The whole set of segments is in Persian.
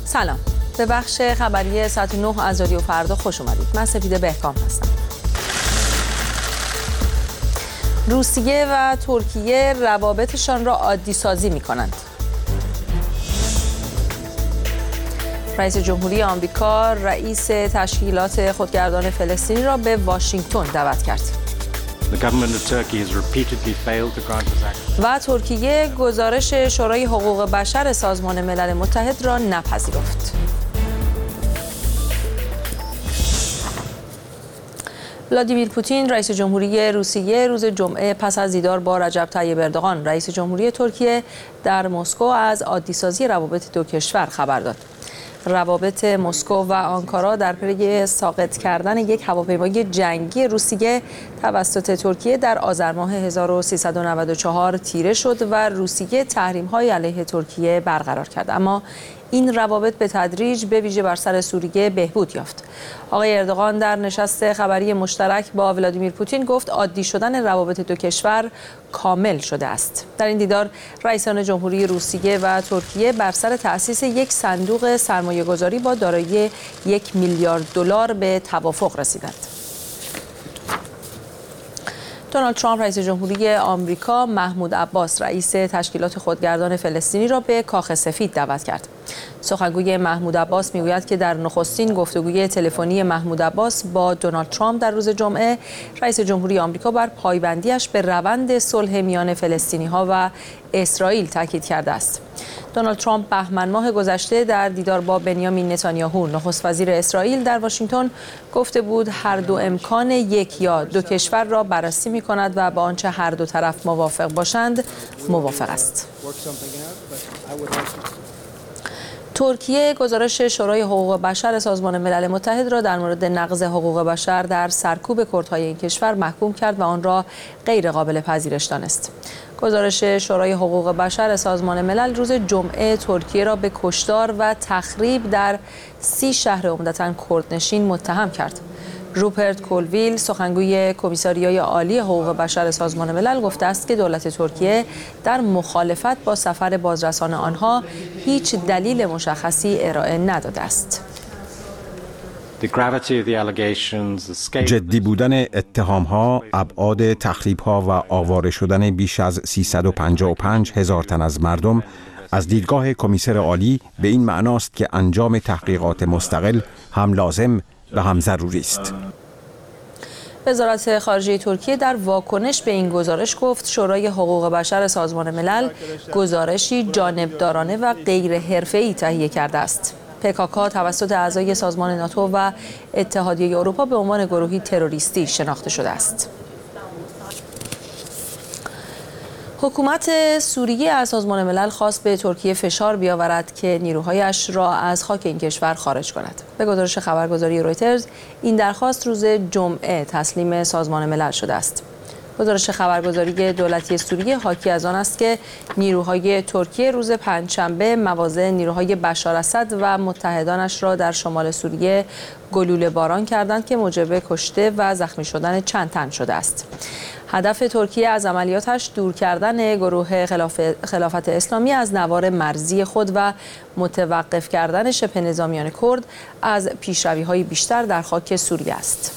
سلام، به بخش خبری ساعت 9 از رادیو فردا خوش اومدید. من سپیده بهکام هستم. روسیه و ترکیه روابطشان را عادی سازی می کنند. رئیس جمهوری آمریکا رئیس تشکیلات خودگردان فلسطینی را به واشنگتن دعوت کرد. و ترکیه گزارش شورای حقوق بشر سازمان ملل متحد را نپذیرفت. ولادیمیر پوتین رئیس جمهوری روسیه روز جمعه پس از دیدار با رجب طیب اردوغان رئیس جمهوری ترکیه در مسکو از عادی‌سازی روابط دو کشور خبر داد. روابط مسکو و آنکارا در پی ساقط کردن یک هواپیمای جنگی روسیه توسط ترکیه در آذر ماه 1394 تیره شد و روسیه تحریم‌های علیه ترکیه برقرار کرد، اما این روابط به تدریج به ویژه بر سر سوریه بهبود یافت. آقای اردوغان در نشست خبری مشترک با ولادیمیر پوتین گفت عادی شدن روابط دو کشور کامل شده است. در این دیدار رئیسان جمهوری روسیه و ترکیه بر سر تأسیس یک صندوق سرمایه‌گذاری با دارایی 1 میلیارد دلار به توافق رسیدند. دونالد ترامپ رئیس جمهوری آمریکا محمود عباس رئیس تشکیلات خودگردان فلسطینی را به کاخ سفید دعوت کرد. سخنگوی محمود عباس میگوید که در نخستین گفتگوی تلفنی محمود عباس با دونالد ترامپ در روز جمعه رئیس جمهوری آمریکا بر پایبندیش به روند صلح میان فلسطینی‌ها و اسرائیل تاکید کرده است. دونالد ترامپ بهمن ماه گذشته در دیدار با بنیامین نتانیاهو نخست وزیر اسرائیل در واشنگتن گفته بود هر دو امکان یک یا دو کشور را بررسی می‌کند و با آنچه هر دو طرف موافق باشند موافق است. ترکیه گزارش شورای حقوق بشر سازمان ملل متحد را در مورد نقض حقوق بشر در سرکوب کردهای این کشور محکوم کرد و آن را غیر قابل پذیرش دانست. گزارش شورای حقوق بشر سازمان ملل روز جمعه ترکیه را به کشتار و تخریب در 30 شهر عمدتاً کردنشین متهم کرد. روپرت کولویل سخنگوی کمیساریای عالی حقوق بشر سازمان ملل گفته است که دولت ترکیه در مخالفت با سفر بازرسان آنها هیچ دلیل مشخصی ارائه نداده است. جدی بودن اتهام‌ها، ابعاد تخریب‌ها و آواره شدن بیش از 355 هزار تن از مردم از دیدگاه کمیسر عالی به این معناست که انجام تحقیقات مستقل هم لازم و هم ضروری است. وزارت خارجه ترکیه در واکنش به این گزارش گفت شورای حقوق بشر سازمان ملل گزارشی جانبدارانه و غیر حرفه‌ای تهیه کرده است. PKK توسط اعضای سازمان ناتو و اتحادیه اروپا به عنوان گروهی تروریستی شناخته شده است. حکومت سوریه از سازمان ملل خواست به ترکیه فشار بیاورد که نیروهایش را از خاک این کشور خارج کند. به گزارش خبرگزاری رویترز این درخواست روز جمعه تسلیم سازمان ملل شده است. گزارش خبرگزاری دولتی سوریه حاکی از آن است که نیروهای ترکیه روز پنجشنبه مواضع نیروهای بشار اسد و متحدانش را در شمال سوریه گلوله باران کردند که موجب کشته و زخمی شدن چند تن شده است. هدف ترکیه از عملیاتش دور کردن گروه خلافت اسلامی از نوار مرزی خود و متوقف کردن شبه نظامیان کرد از پیشروی‌های بیشتر در خاک سوریه است.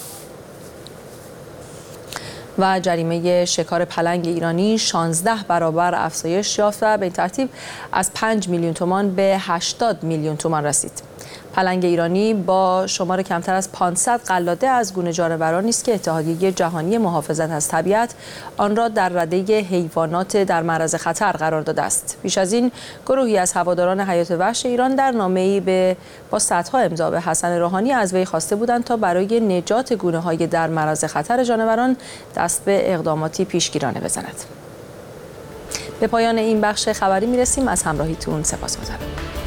و جریمه شکار پلنگ ایرانی 16 برابر افزایش یافت و به این ترتیب از 5 میلیون تومان به 80 میلیون تومان رسید. پلنگ ایرانی با شمار کمتر از 500 قلاده از گونه جانورانی است که اتحادیه جهانی محافظت از طبیعت آن را در رده حیوانات در معرض خطر قرار داده است. پیش از این گروهی از هواداران حیات وحش ایران در نامه‌ای با صدها امضا به حسن روحانی از وی خواسته بودند تا برای نجات گونه‌های در معرض خطر جانوران دست به اقداماتی پیشگیرانه بزند. به پایان این بخش خبری می‌رسیم. از همراهیتون سپاسگزارم.